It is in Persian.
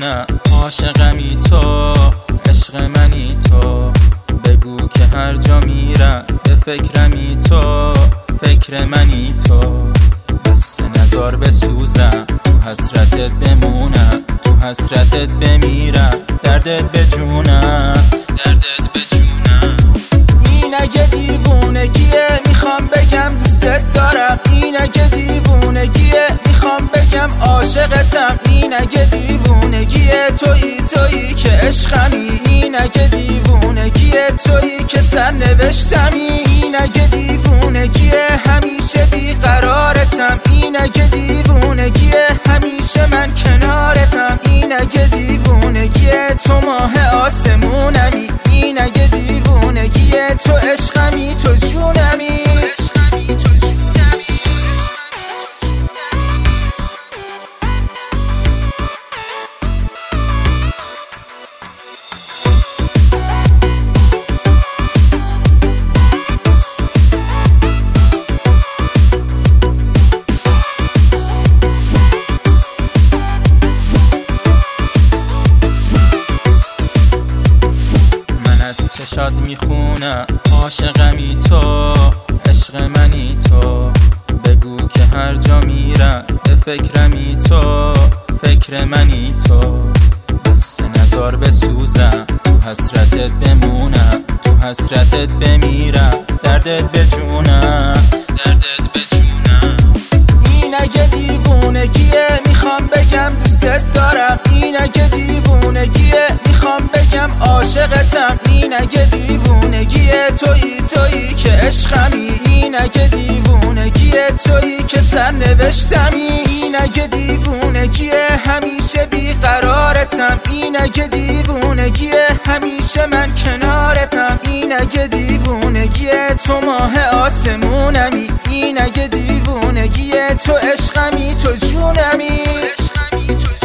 میخونه عاشقمی تو، عشق منی تو. بگو که هر جا میرم به فکرمی تو، فکر منی تو. بس نزار بسوزم تو حسرتت بمونم، تو حسرتت بمیرم، دردت به جونم، دردت به جونم. این اگه دیوونگیه میخوام بگم دوست دارم، این اگه دیوونگیه میخوام بگم عاشقتم. این اگه دیوونگیه تویی که عشقمی، این اگه دیوونگیه تویی که سرنوشتمی. این اگه دیوونگیه همیشه بیقرارتم، این اگه دیوونگیه همیشه من کنارتم. این اگه دیوونگیه تو ماه آسمونمی، این اگه دیوونگیه تو عشقمی، تو جونمی. چشات میخونه عاشقمی تو، عشق منی تو. بگو که هر جا میرم به فکرمی تو، فکر منی تو. بس نزار بسوزم تو حسرتت بمونم، تو حسرتت بمیرم، دردت به جونم، دردت به جونم. این اگه دیوونگیه میخوام بگم دوست دارم، این اگه دیوونگیه میخوام بگم عاشقتم. این اگه دیوونگیه تویی که عشقمی، این اگه دیوونگیه تویی که سرنوشتمی. این اگه دیوونگیه همیشه بیقرارتم، این اگه دیوونگیه همیشه من کنارتم. این اگه دیوونگیه تو ماه آسمونمی، این اگه دیوونگیه تو عشقمی، تو جونمی.